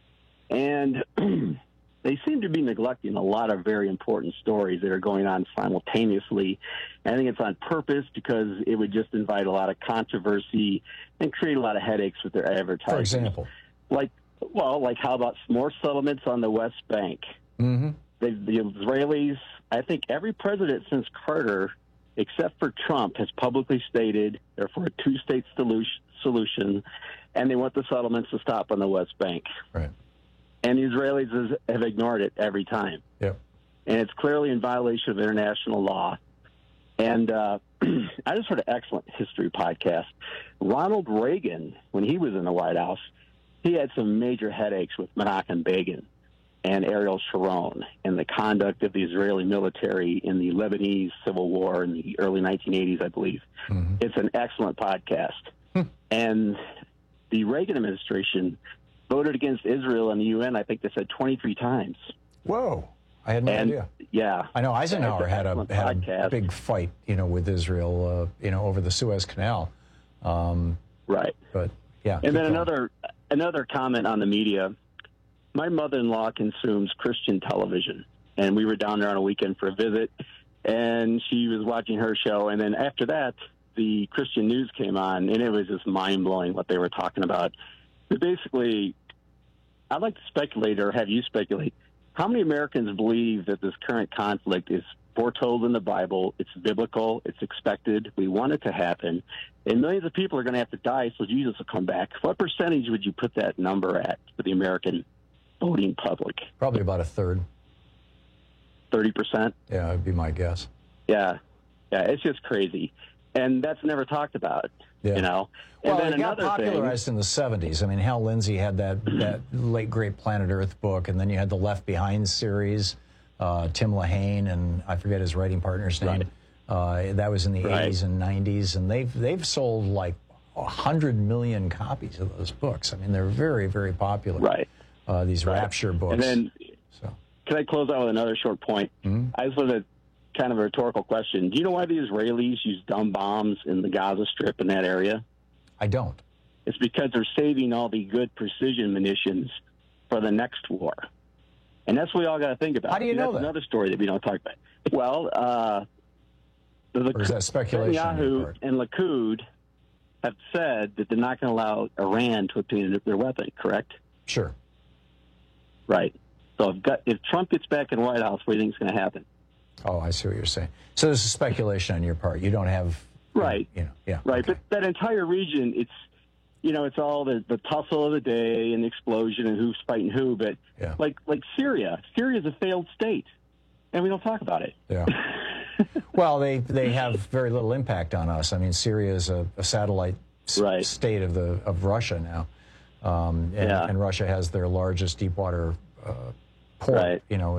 S13: and they seem to be neglecting a lot of very important stories that are going on simultaneously. I think it's on purpose because it would just invite a lot of controversy and create a lot of headaches with their advertising.
S18: For example?
S13: Like how about more settlements on the West Bank?
S18: Mm-hmm.
S13: The Israelis, I think every president since Carter, except for Trump, has publicly stated they're for a two-state solution, and they want the settlements to stop on the West Bank.
S18: Right.
S13: And the Israelis have ignored it every time.
S18: Yep.
S13: And it's clearly in violation of international law. And I just heard an excellent history podcast. Ronald Reagan, when he was in the White House, he had some major headaches with Menachem Begin and Ariel Sharon and the conduct of the Israeli military in the Lebanese civil war in the early 1980s, I believe. Mm-hmm. It's an excellent podcast. And the Reagan administration voted against Israel in the UN, I think they said 23 times.
S18: Whoa. I had no idea.
S13: Yeah.
S18: I know Eisenhower had a big fight, with Israel, over the Suez Canal.
S13: Right.
S18: But, yeah.
S13: And then another comment on the media. My mother-in-law consumes Christian television, and we were down there on a weekend for a visit, and she was watching her show, and then after that, the Christian news came on, and it was just mind-blowing what they were talking about. But basically, I'd like to speculate, or have you speculate, how many Americans believe that this current conflict is foretold in the Bible, it's biblical, it's expected, we want it to happen, and millions of people are going to have to die so Jesus will come back? What percentage would you put that number at for the American voting public?
S18: Probably about a third.
S13: 30%?
S18: Yeah, that'd be my guess.
S13: Yeah, it's just crazy. And that's never talked about,
S18: Yeah.
S13: And
S18: Well,
S13: then
S18: it got popularized in the 70s. I mean, Hal Lindsey had that late, great Planet Earth book, and then you had the Left Behind series, Tim Lehane, and I forget his writing partner's name. That was in the 80s and 90s, and they've sold like 100 million copies of those books. I mean, they're very, very popular.
S13: Right.
S18: These Rapture books.
S13: And then, can I close out with another short point?
S18: Mm-hmm.
S13: I just wanted kind of a rhetorical question. Do you know why the Israelis use dumb bombs in the Gaza Strip in that area?
S18: I don't.
S13: It's because they're saving all the good precision munitions for the next war. And that's what we all got to think about.
S18: How do you know that?
S13: Another story that we don't talk about. Well,
S18: or is that speculation?
S13: Netanyahu and Likud have said that they're not going to allow Iran to obtain a nuclear weapon, correct?
S18: Sure.
S13: Right. So if Trump gets back in the White House, what do you think is going to happen?
S18: Oh, I see what you're saying. So this is speculation on your part. You don't have...
S13: Right.
S18: Yeah.
S13: Right. Okay. But that entire region, it's all the tussle of the day and the explosion and who's fighting who. But like Syria is a failed state, and we don't talk about it.
S18: Yeah. Well, they have very little impact on us. I mean, Syria is a satellite state of Russia now, and Russia has their largest deepwater port,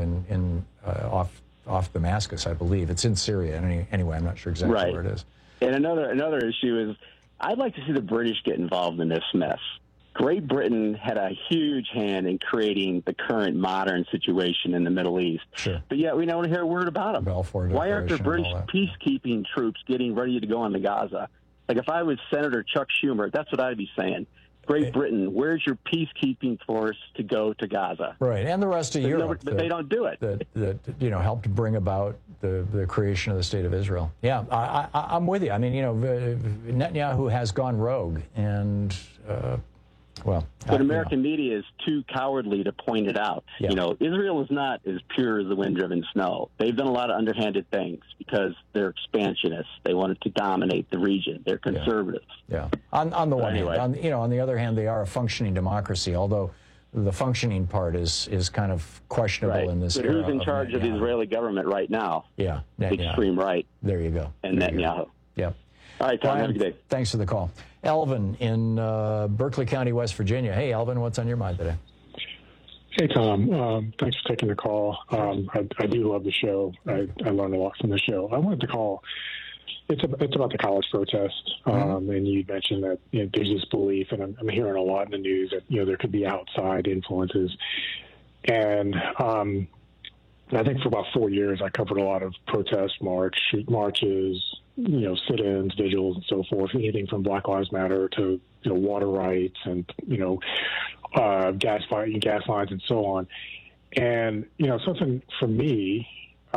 S18: off Damascus, I believe. It's in Syria. Anyway, I'm not sure exactly where it is.
S13: And another issue is, I'd like to see the British get involved in this mess. Great Britain had a huge hand in creating the current modern situation in the Middle East.
S18: Sure.
S13: But yet we don't hear a word about them. Why aren't there British peacekeeping troops getting ready to go on to Gaza? Like, if I was Senator Chuck Schumer, that's what I'd be saying. Great Britain, where's your peacekeeping force to go to Gaza?
S18: Right, and the rest of Europe.
S13: But they don't do it.
S18: That helped bring about the creation of the State of Israel. Yeah, I'm with you. I mean, Netanyahu has gone rogue, and
S13: but American media is too cowardly to point it out.
S18: Yeah.
S13: Israel is not as pure as the wind-driven snow. They've done a lot of underhanded things because they're expansionists. They wanted to dominate the region. They're conservatives.
S18: Yeah. On the one hand, on the other hand, they are a functioning democracy. Although the functioning part is kind of questionable in this.
S13: But who's in charge of the Israeli government right now?
S18: Yeah,
S13: the extreme right.
S18: There you go.
S13: And Netanyahu.
S18: Yeah.
S13: All right, Tom, have a good day.
S18: Thanks for the call. Elvin in Berkeley County, West Virginia. Hey, Elvin, what's on your mind today?
S14: Hey, Tom. Thanks for taking the call. I do love the show. I learned a lot from the show. I wanted to call. It's about the college protest, and you mentioned that there's this belief, and I'm hearing a lot in the news that there could be outside influences, and I think for about 4 years I covered a lot of protest marches, sit-ins, vigils, and so forth. Anything from Black Lives Matter to water rights and gas lines and so on. And something for me,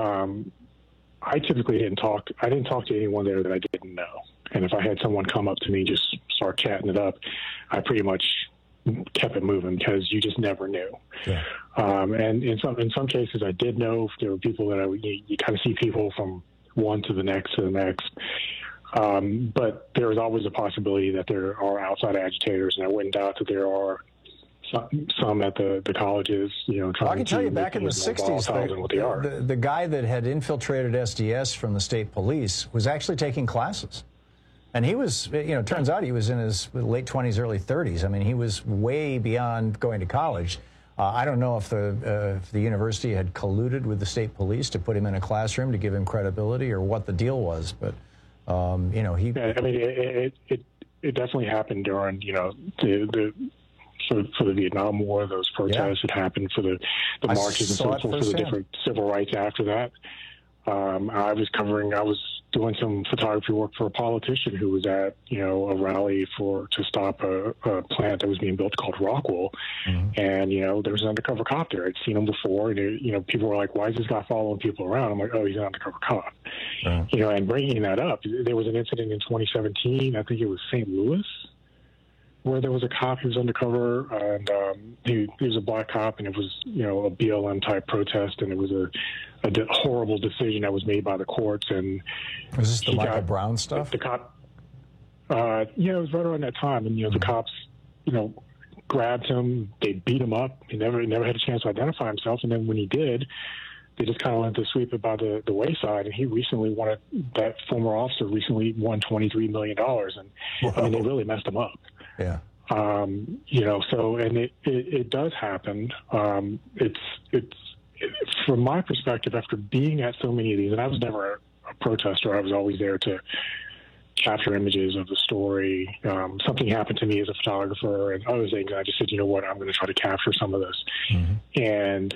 S14: I typically didn't talk to anyone there that I didn't know. And if I had someone come up to me and just start chatting it up, I pretty much kept it moving because you just never knew.
S18: Yeah.
S14: And in some cases I did know. There were people that you kind of see people from one to the next to the next. But there is always a possibility that there are outside agitators, and I wouldn't doubt that there are some at the colleges, trying
S18: I can tell you, back in the
S14: 60s,
S18: the guy that had infiltrated SDS from the state police was actually taking classes. And he was, turns out he was in his late 20s, early 30s. I mean, he was way beyond going to college. I don't know if the university had colluded with the state police to put him in a classroom to give him credibility or what the deal was, but, he...
S14: Yeah, I mean, it definitely happened during, for the Vietnam War, those protests. It happened for the marches and so forth, for the different civil rights after that. I was doing some photography work for a politician who was at, a rally to stop a plant that was being built called Rockwool. And, there was an undercover cop there. I'd seen him before, and, people were like, why is this guy following people around? I'm like, oh, he's an undercover cop. And bringing that up, there was an incident in 2017, I think it was St. Louis, where there was a cop who was undercover, and he was a black cop, and it was, a BLM type protest, and it was a horrible decision that was made by the courts. And
S18: was this the Michael Brown stuff?
S14: The cop, it was right around that time, and the cops, grabbed him, they beat him up. He never had a chance to identify himself, and then when he did, they just kind of let to sweep it by the wayside. And he recently that former officer recently won $23 million, and I mean, they really messed him up.
S18: Yeah.
S14: So, and it does happen. It's from my perspective, after being at so many of these, and I was never a protester, I was always there to capture images of the story. Something happened to me as a photographer and other things. And I just said, you know what, I'm going to try to capture some of this. And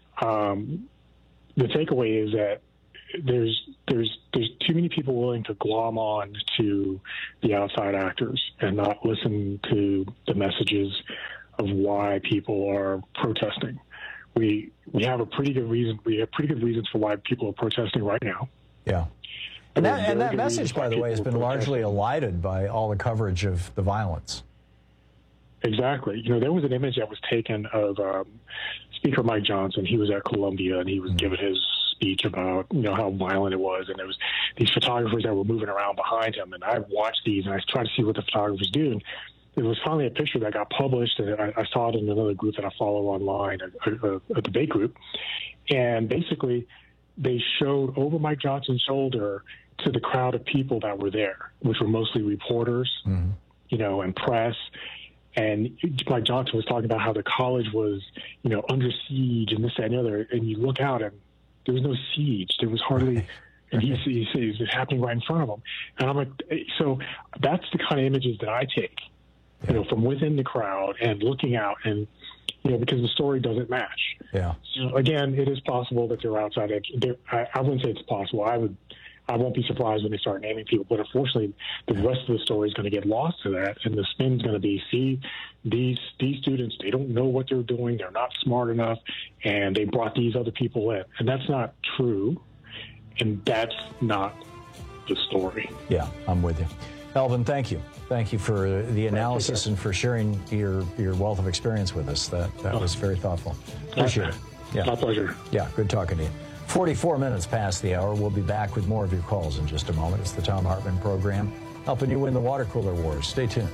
S14: the takeaway is that there's too many people willing to glom on to the outside actors and not listen to the messages of why people are protesting. We have a pretty good reason. We have pretty good reasons for why people are protesting right now.
S18: Yeah. And that message, by the way, has been largely elided by all the coverage of the violence.
S14: Exactly. There was an image that was taken of Speaker Mike Johnson. He was at Columbia, and he was giving his speech about, how violent it was. And there was these photographers that were moving around behind him. And I watched these, and I tried to see what the photographers do. And there was finally a picture that got published, and I saw it in another group that I follow online, a debate group. And basically, they showed over Mike Johnson's shoulder to the crowd of people that were there, which were mostly reporters, and press. And Mike Johnson was talking about how the college was, under siege and this, that, and the other. And you look out, and there was no siege. There was hardly, and he says it's happening right in front of him. And I'm like, so that's the kind of images that I take. from within the crowd and looking out and, because the story doesn't match.
S18: Yeah.
S14: So again, it is possible that they're outside. I wouldn't say it's possible. I won't be surprised when they start naming people, but unfortunately, the rest of the story is going to get lost to that, and the spin's going to be, see, these students, they don't know what they're doing, they're not smart enough, and they brought these other people in. And that's not true, and that's not the story.
S18: Yeah, I'm with you. Elvin, thank you. Thank you for the analysis and for sharing your wealth of experience with us. That was very thoughtful. Appreciate it. Yeah.
S14: My pleasure.
S18: Yeah, good talking to you. 44 minutes past the hour. We'll be back with more of your calls in just a moment. It's the Thom Hartmann program, helping you win the water cooler wars. Stay tuned.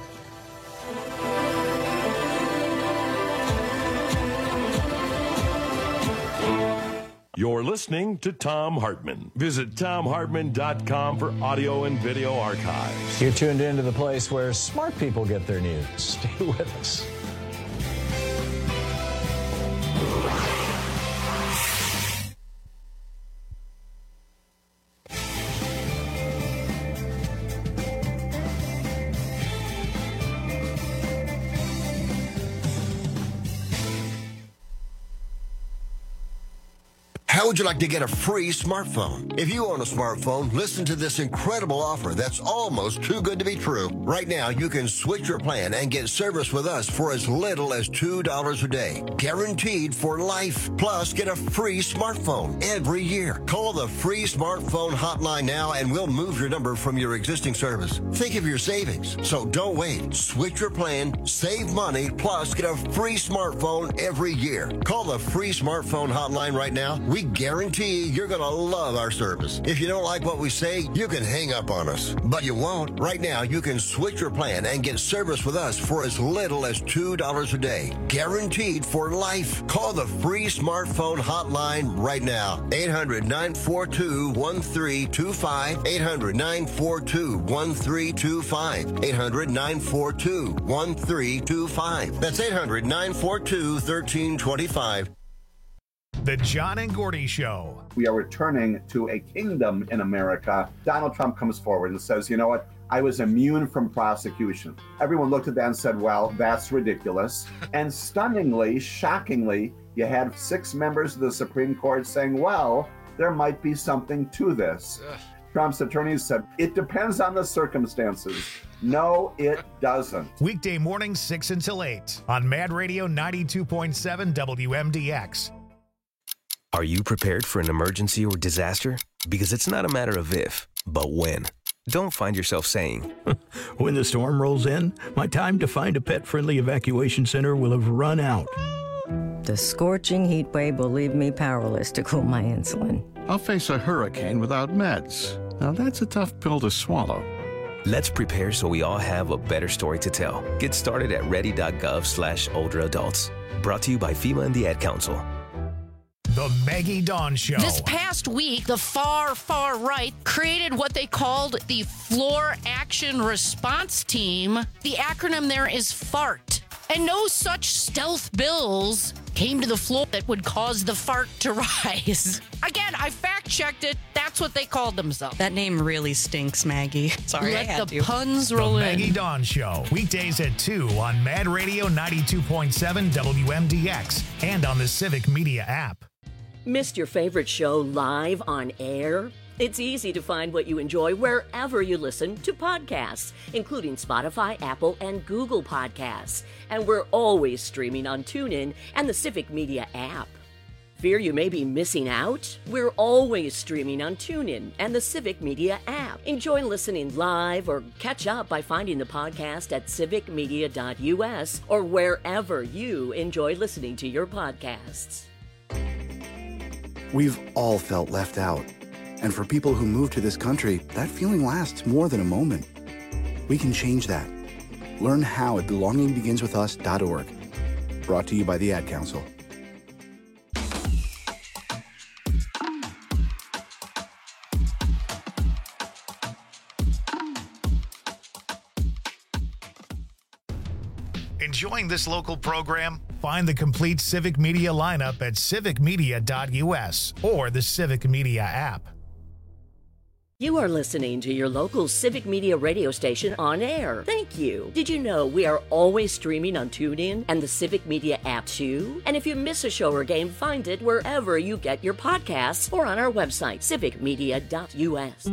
S17: You're listening to Thom Hartmann. Visit ThomHartmann.com for audio and video archives.
S18: You're tuned into the place where smart people get their news. Stay with us.
S22: How would you like to get a free smartphone? If you own a smartphone, listen to this incredible offer that's almost too good to be true. Right now, you can switch your plan and get service with us for as little as $2 a day. Guaranteed for life. Plus, get a free smartphone every year. Call the free smartphone hotline now and we'll move your number from your existing service. Think of your savings. So don't wait. Switch your plan, save money, plus get a free smartphone every year. Call the free smartphone hotline right now. We guarantee you're going to love our service. If you don't like what we say, you can hang up on us. But you won't. Right now, you can switch your plan and get service with us for as little as $2 a day. Guaranteed for life. Call the free smartphone hotline right now. 800-942-1325. 800-942-1325. 800-942-1325. That's 800-942-1325.
S1: The John and Gordy Show.
S16: We are returning to a kingdom in America. Donald Trump comes forward and says, you know what? I was immune from prosecution. Everyone looked at that and said, well, that's ridiculous. And stunningly, shockingly, you had 6 members of the Supreme Court saying, well, there might be something to this. Trump's attorneys said, it depends on the circumstances. No, it doesn't.
S1: Weekday mornings 6 until 8 on Mad Radio 92.7 WMDX.
S19: Are you prepared for an emergency or disaster? Because it's not a matter of if, but when. Don't find yourself saying,
S20: when the storm rolls in, my time to find a pet-friendly evacuation center will have run out.
S21: The scorching heat wave will leave me powerless to cool my insulin.
S23: I'll face a hurricane without meds. Now that's a tough pill to swallow.
S19: Let's prepare so we all have a better story to tell. Get started at ready.gov/older adults. Brought to you by FEMA and the Ad Council.
S1: The Maggie Dawn Show.
S24: This past week, the far right created what they called the Floor Action Response Team. The acronym there is FART. And no such stealth bills came to the floor that would cause the fart to rise. Again, I fact-checked it. That's what they called themselves.
S25: That name really stinks, Maggie. Sorry, I had
S24: Let the puns roll
S1: in.
S24: in.
S1: The Maggie Dawn Show. Weekdays at 2 on Mad Radio 92.7 WMDX and on the Civic Media app.
S26: Missed your favorite show live on air? It's easy to find what you enjoy wherever you listen to podcasts, including Spotify, Apple, and Google Podcasts. And we're always streaming on TuneIn and the Civic Media app. Fear you may be missing out? We're always streaming on TuneIn and the Civic Media app. Enjoy listening live or catch up by finding the podcast at civicmedia.us or wherever you enjoy listening to your podcasts.
S27: We've all felt left out. And for people who move to this country, that feeling lasts more than a moment. We can change that. Learn how at belongingbeginswithus.org. Brought to you by the Ad Council.
S1: Enjoying this local program? Find the complete Civic Media lineup at civicmedia.us or the Civic Media app.
S26: You are listening to your local Civic Media radio station on air. Thank you. Did you know we are always streaming on TuneIn and the Civic Media app too? And if you miss a show or game, find it wherever you get your podcasts or on our website, civicmedia.us.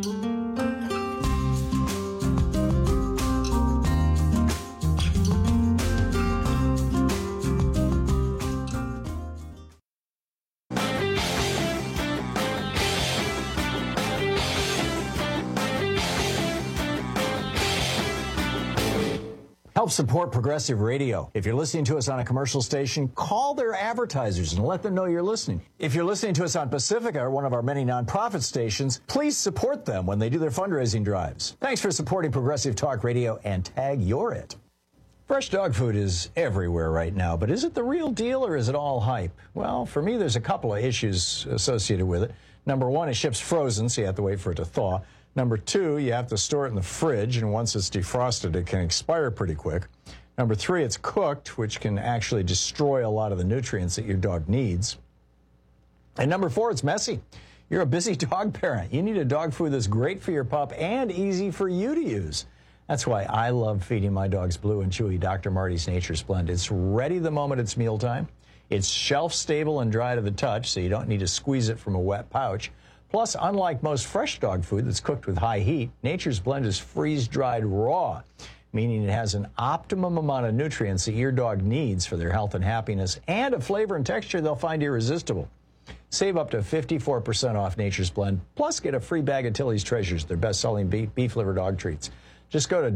S18: Help support Progressive Radio. If you're listening to us on a commercial station, call their advertisers and let them know you're listening. If you're listening to us on Pacifica, or one of our many nonprofit stations, please support them when they do their fundraising drives. Thanks for supporting Progressive Talk Radio, and tag you're it. Fresh dog food is everywhere right now, but is it the real deal or is it all hype? Well, for me, there's a couple of issues associated with it. Number one, it ships frozen, so you have to wait for it to thaw. Number two, you have to store it in the fridge, and once it's defrosted, it can expire pretty quick. Number three, it's cooked, which can actually destroy a lot of the nutrients that your dog needs. And number four, it's messy. You're a busy dog parent. You need a dog food that's great for your pup and easy for you to use. That's why I love feeding my dogs Blue and Chewy Dr. Marty's Nature's Blend. It's ready the moment it's mealtime. It's shelf-stable and dry to the touch, so you don't need to squeeze it from a wet pouch. Plus, unlike most fresh dog food that's cooked with high heat, Nature's Blend is freeze-dried raw, meaning it has an optimum amount of nutrients that your dog needs for their health and happiness, and a flavor and texture they'll find irresistible. Save up to 54% off Nature's Blend, plus get a free bag of Tilly's Treasures, their best-selling beef liver dog treats. Just go to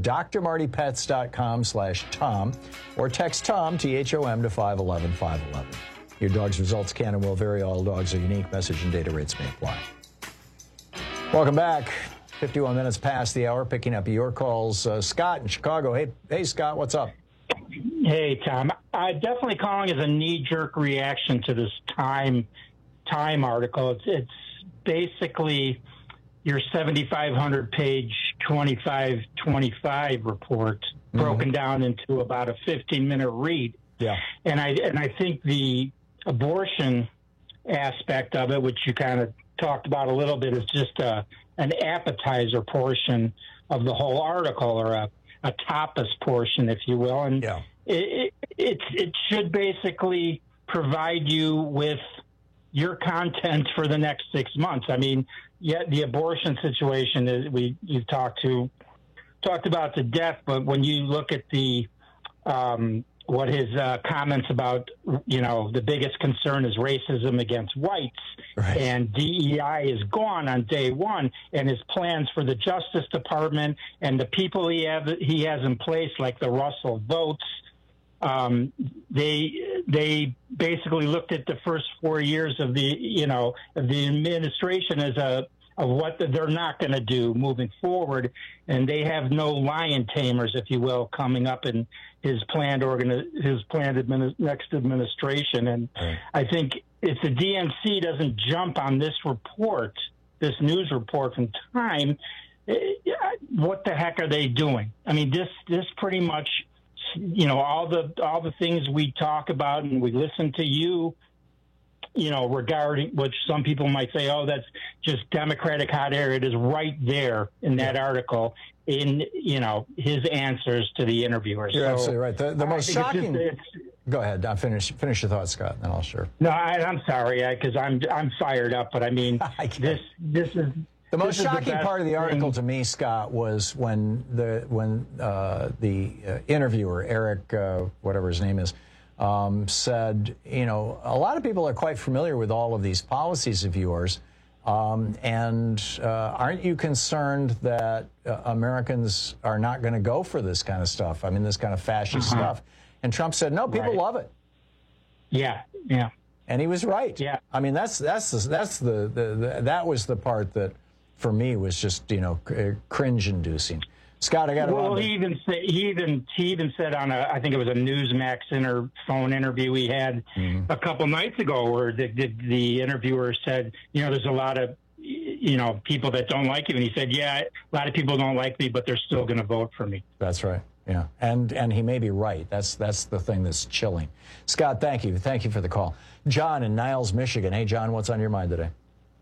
S18: drmartypets.com/Tom or text Tom, T-H-O-M, to 511-511. Your dog's results can and will vary. All dogs are unique. Message and data rates may apply. Welcome back. 51 minutes past the hour, picking up your calls. Scott in Chicago. Hey, Scott, what's up?
S2: Hey, Tom. I'm definitely calling as a knee-jerk reaction to this Time article. It's basically your 7,500-page 2525 report broken down into about a 15-minute read.
S18: Yeah.
S2: And I think the abortion aspect of it, which you kind of talked about a little bit, is just an appetizer portion of the whole article, or a tapas portion, if you will. And it should basically provide you with your content for the next 6 months. I mean, the abortion situation is you've talked about to death, but when you look at the what his comments about, the biggest concern is racism against whites, right, and DEI is gone on day one, and his plans for the Justice Department and the people he has in place, like the Russell Votes, they basically looked at the first 4 years of the administration as of what they're not going to do moving forward, and they have no lion tamers, if you will, coming up in his planned next administration. And I think if the DNC doesn't jump on this report, this news report from Time, what the heck are they doing? I mean, this pretty much, all the things we talk about and we listen to you, regarding which some people might say, oh, that's just Democratic hot air. It is right there in that article in, his answers to the interviewers.
S18: You're absolutely right. The most shocking. Go ahead. Finish your thoughts, Scott, then I'll share.
S2: No, I'm sorry, because I'm fired up, but I mean, this is.
S18: The most shocking part of the article to me, Scott, was when the interviewer, Eric, whatever his name is, said, a lot of people are quite familiar with all of these policies of yours, and aren't you concerned that Americans are not going to go for this kind of stuff? I mean, this kind of fascist stuff. And Trump said, no, people love it.
S2: Yeah.
S18: And he was right.
S2: Yeah.
S18: I mean, that was the part that, for me, was just, cringe-inducing. Scott, I got to.
S2: Well, he even said on I think it was a Newsmax phone interview we had a couple nights ago, where the interviewer said, there's a lot of people that don't like you, and he said, yeah, a lot of people don't like me, but they're still going to vote for me.
S18: That's right. Yeah, and he may be right. That's the thing that's chilling. Scott, thank you for the call. John in Niles, Michigan. Hey, John, what's on your mind today?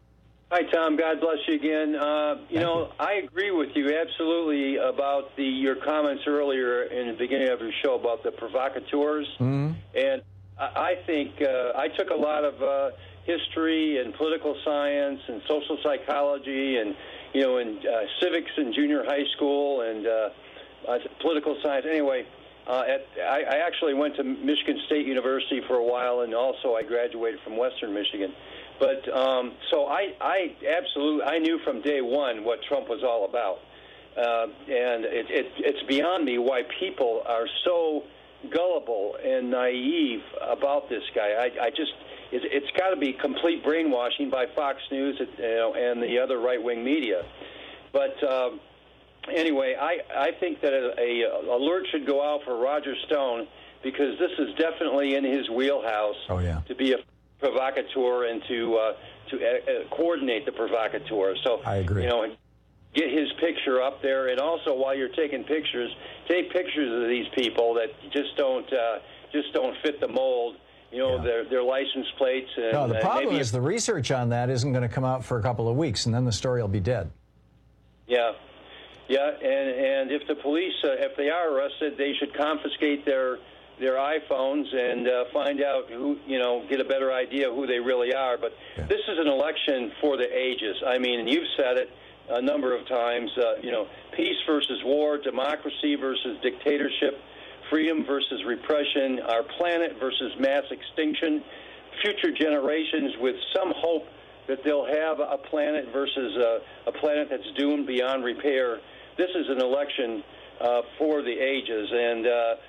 S3: Hi, Tom. God bless you again. You know, I agree with you absolutely about your comments earlier in the beginning of your show about the provocateurs.
S18: Mm-hmm.
S3: And I think I took a lot of history and political science and social psychology and, you know, and civics in junior high school and political science. Anyway, I actually went to Michigan State University for a while, and also I graduated from Western Michigan. But so I absolutely, I knew from day one what Trump was all about. And it's beyond me why people are so gullible and naive about this guy. It's got to be complete brainwashing by Fox News, and the other right-wing media. But anyway, I think that a alert should go out for Roger Stone, because this is definitely in his wheelhouse.
S18: Oh, yeah.
S3: To be a provocateur and to coordinate the provocateur. So
S18: I agree.
S3: You know, get his picture up there, and also while you're taking pictures, take pictures of these people that just don't fit the mold. You know, their license plates. And,
S18: no, the problem is the research on that isn't going to come out for a couple of weeks, and then the story will be dead.
S3: Yeah, and if the police, if they are arrested, they should confiscate their iPhones and find out who, you know, get a better idea of who they really are. But this is an election for the ages. I mean, and you've said it a number of times, you know, peace versus war, democracy versus dictatorship, freedom versus repression, our planet versus mass extinction, future generations with some hope that they'll have a planet versus a planet that's doomed beyond repair. This is an election for the ages, and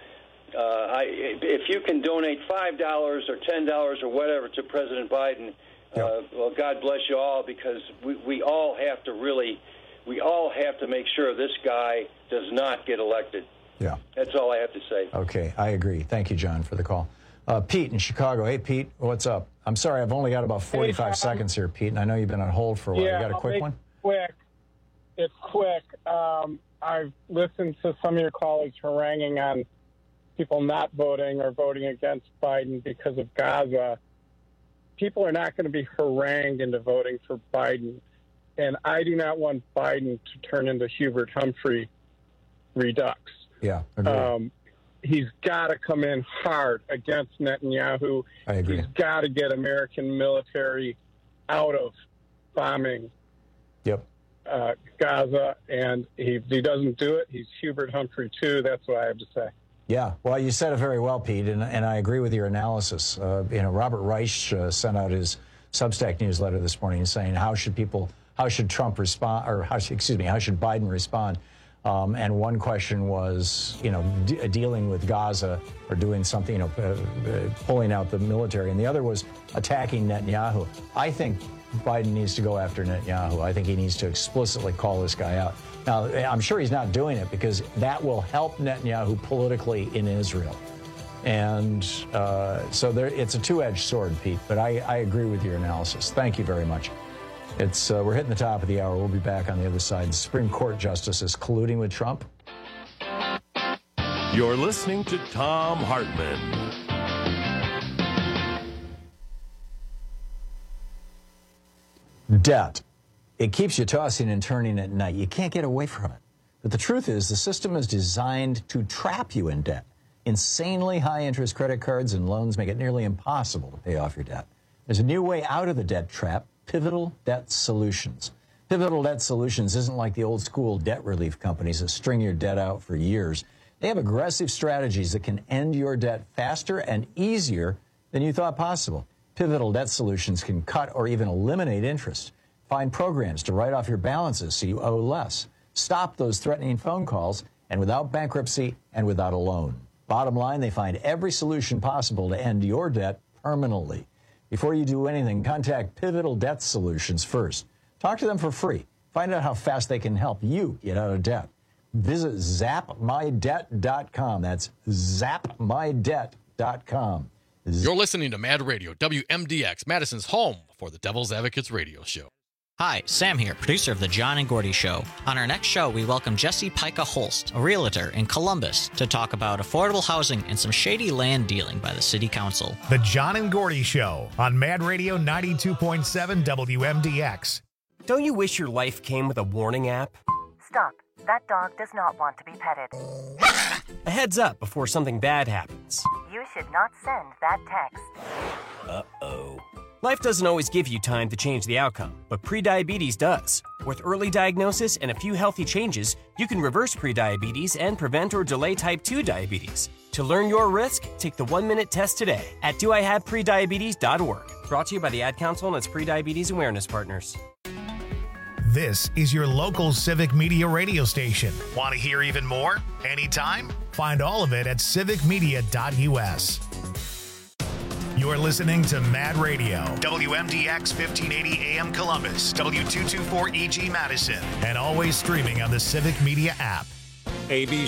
S3: if you can donate $5 or $10 or whatever to President Biden, well, God bless you all, because we all have to make sure this guy does not get elected.
S18: Yeah.
S3: That's all I have to say.
S18: Okay, I agree. Thank you, John, for the call. Pete in Chicago. Hey, Pete, what's up? I'm sorry, I've only got about 45 seconds here, Pete, and I know you've been on hold for a while.
S4: Yeah,
S18: you got a quick one?
S4: It's quick. I've listened to some of your colleagues haranguing on people not voting or voting against Biden because of Gaza. People are not going to be harangued into voting for Biden. And I do not want Biden to turn into Hubert Humphrey Redux.
S18: Yeah, agreed.
S4: He's got to come in hard against Netanyahu.
S18: I agree.
S4: He's got to get American military out of bombing Gaza. And if he doesn't do it, he's Hubert Humphrey too. That's what I have to say.
S18: Yeah, well, you said it very well, Pete, and I agree with your analysis. You know, Robert Reich sent out his Substack newsletter this morning saying how should Trump respond, or how should Biden respond? And one question was, you know, dealing with Gaza or doing something, you know, pulling out the military, and the other was attacking Netanyahu. I think Biden needs to go after Netanyahu. I think he needs to explicitly call this guy out. Now, I'm sure he's not doing it because that will help Netanyahu politically in Israel. And so it's a two-edged sword, Pete, but I agree with your analysis. Thank you very much. We're hitting the top of the hour. We'll be back on the other side. The Supreme Court justice is colluding with Trump.
S17: You're listening to Thom Hartmann.
S18: Debt. It keeps you tossing and turning at night. You can't get away from it. But the truth is, the system is designed to trap you in debt. Insanely high-interest credit cards and loans make it nearly impossible to pay off your debt. There's a new way out of the debt trap: Pivotal Debt Solutions. Pivotal Debt Solutions isn't like the old-school debt relief companies that string your debt out for years. They have aggressive strategies that can end your debt faster and easier than you thought possible. Pivotal Debt Solutions can cut or even eliminate interest. Find programs to write off your balances so you owe less. Stop those threatening phone calls, and without bankruptcy and without a loan. Bottom line, they find every solution possible to end your debt permanently. Before you do anything, contact Pivotal Debt Solutions first. Talk to them for free. Find out how fast they can help you get out of debt. Visit zapmydebt.com. That's zapmydebt.com.
S5: You're listening to Mad Radio, WMDX, Madison's home for the Devil's Advocates radio show.
S6: Hi, Sam here, producer of The John and Gordy Show. On our next show, we welcome Jesse Pica Holst, a realtor in Columbus, to talk about affordable housing and some shady land dealing by the city council.
S1: The John and Gordy Show on Mad Radio 92.7 WMDX.
S7: Don't you wish your life came with a warning app?
S8: Stop. That dog does not want to be petted.
S7: A heads up before something bad happens.
S8: You should not send that text.
S7: Uh-oh. Life doesn't always give you time to change the outcome, but prediabetes does. With early diagnosis and a few healthy changes, you can reverse prediabetes and prevent or delay type 2 diabetes. To learn your risk, take the 1-minute test today at doihaveprediabetes.org. Brought to you by the Ad Council and its prediabetes awareness partners.
S1: This is your local Civic Media radio station. Want to hear even more? Anytime? Find all of it at civicmedia.us. You're listening to Mad Radio, WMDX 1580 AM Columbus, W224EG Madison, and always streaming on the Civic Media app.
S9: ABC